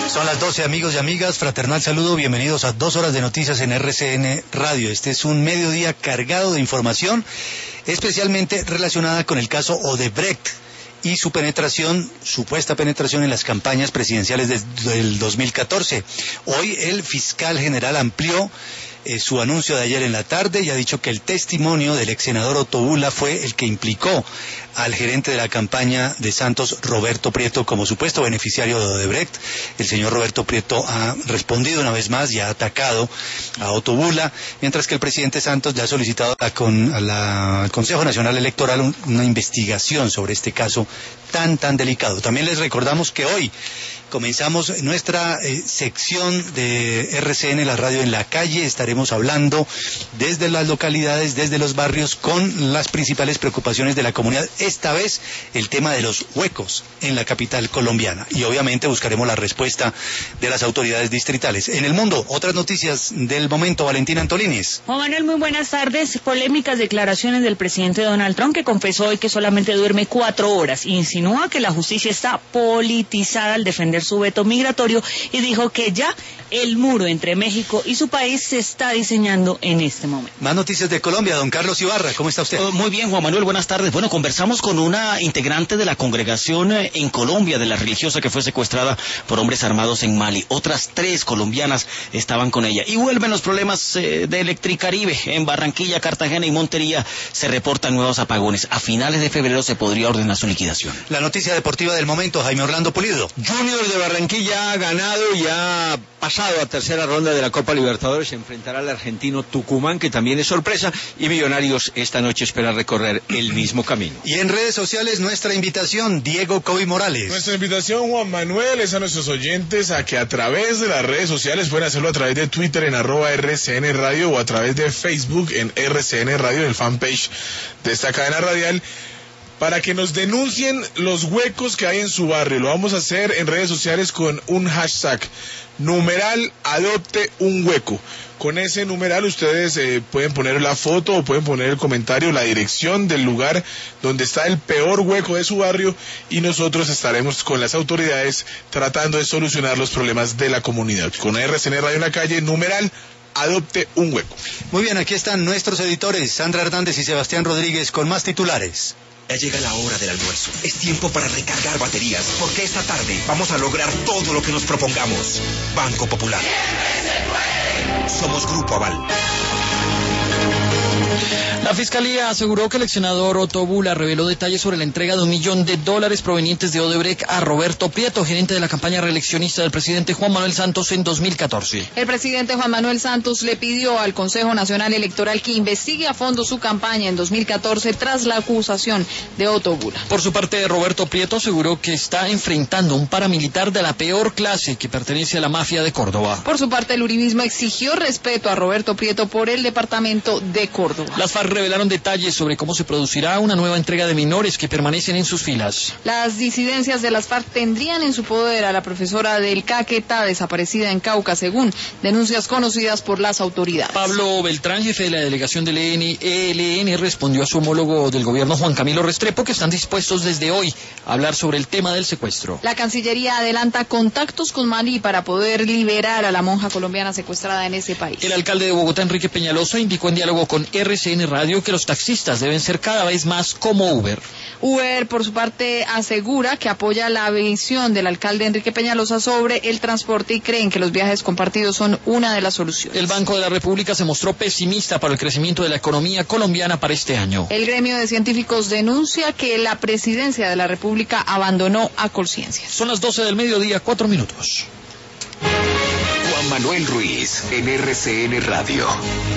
Son las 12, amigos y amigas, fraternal saludo, bienvenidos a 2 horas de noticias en RCN Radio. Este es un mediodía cargado de información, especialmente relacionada con el caso Odebrecht y su penetración, supuesta penetración en las campañas presidenciales del 2014. Hoy el fiscal general amplió su anuncio de ayer en la tarde y ha dicho que el testimonio del ex senador Otto Bula fue el que implicó al gerente de la campaña de Santos, Roberto Prieto, como supuesto beneficiario de Odebrecht. El señor Roberto Prieto ha respondido una vez más y ha atacado a Otto Bula, mientras que el presidente Santos le ha solicitado al Consejo Nacional Electoral una investigación sobre este caso tan delicado. También les recordamos que hoy comenzamos nuestra sección de RCN, la radio en la calle. Estaremos hablando desde las localidades, desde los barrios, con las principales preocupaciones de la comunidad. Esta vez el tema de los huecos en la capital colombiana. Y obviamente buscaremos la respuesta de las autoridades distritales. En el mundo, otras noticias del momento. Valentina Antolines. Juan Manuel, muy buenas tardes. Polémicas declaraciones del presidente Donald Trump, que confesó hoy que solamente duerme 4 horas. Insinúa que la justicia está politizada al defender su veto migratorio y dijo que ya el muro entre México y su país se está diseñando en este momento. Más noticias de Colombia, don Carlos Ibarra, ¿cómo está usted? Muy bien, Juan Manuel, buenas tardes. Bueno, conversamos con una integrante de la congregación en Colombia, de la religiosa que fue secuestrada por hombres armados en Mali. Otras 3 colombianas estaban con ella. Y vuelven los problemas de Electricaribe. En Barranquilla, Cartagena y Montería se reportan nuevos apagones. A finales de febrero se podría ordenar su liquidación. La noticia deportiva del momento, Jaime Orlando Pulido. Junior de Barranquilla ha ganado y ha pasado a tercera ronda de la Copa Libertadores. Se enfrentará al argentino Tucumán, que también es sorpresa, y Millonarios esta noche espera recorrer el mismo camino. Y en redes sociales nuestra invitación, Diego Coby Morales. Nuestra invitación, Juan Manuel, es a nuestros oyentes a que a través de las redes sociales pueden hacerlo a través de Twitter en @RCN Radio o a través de Facebook en RCN Radio, el fanpage de esta cadena radial, para que nos denuncien los huecos que hay en su barrio. Lo vamos a hacer en redes sociales con un hashtag, numeral adopte un hueco. Con ese numeral ustedes pueden poner la foto o pueden poner el comentario, la dirección del lugar donde está el peor hueco de su barrio, y nosotros estaremos con las autoridades tratando de solucionar los problemas de la comunidad. Con RCN Radio en la calle, numeral adopte un hueco. Muy bien, aquí están nuestros editores, Sandra Hernández y Sebastián Rodríguez, con más titulares. Ya llega la hora del almuerzo. Es tiempo para recargar baterías, porque esta tarde vamos a lograr todo lo que nos propongamos. Banco Popular. Somos Grupo Aval. La Fiscalía aseguró que el ex senador Otto Bula reveló detalles sobre la entrega de $1 millón provenientes de Odebrecht a Roberto Prieto, gerente de la campaña reeleccionista del presidente Juan Manuel Santos en 2014. El presidente Juan Manuel Santos le pidió al Consejo Nacional Electoral que investigue a fondo su campaña en 2014 tras la acusación de Otto Bula. Por su parte, Roberto Prieto aseguró que está enfrentando un paramilitar de la peor clase que pertenece a la mafia de Córdoba. Por su parte, el uribismo exigió respeto a Roberto Prieto por el departamento de Córdoba. Las FARC revelaron detalles sobre cómo se producirá una nueva entrega de menores que permanecen en sus filas. Las disidencias de las FARC tendrían en su poder a la profesora del Caquetá, desaparecida en Cauca, según denuncias conocidas por las autoridades. Pablo Beltrán, jefe de la delegación del ELN, respondió a su homólogo del gobierno, Juan Camilo Restrepo, que están dispuestos desde hoy a hablar sobre el tema del secuestro. La Cancillería adelanta contactos con Mali para poder liberar a la monja colombiana secuestrada en ese país. El alcalde de Bogotá, Enrique Peñalosa, indicó en diálogo con RCN Radio que los taxistas deben ser cada vez más como Uber. Uber, por su parte, asegura que apoya la visión del alcalde Enrique Peñalosa sobre el transporte y creen que los viajes compartidos son una de las soluciones. El Banco de la República se mostró pesimista para el crecimiento de la economía colombiana para este año. El gremio de científicos denuncia que la presidencia de la República abandonó a Colciencias. Son las 12 del mediodía, 4 minutos. Juan Manuel Ruiz en RCN Radio.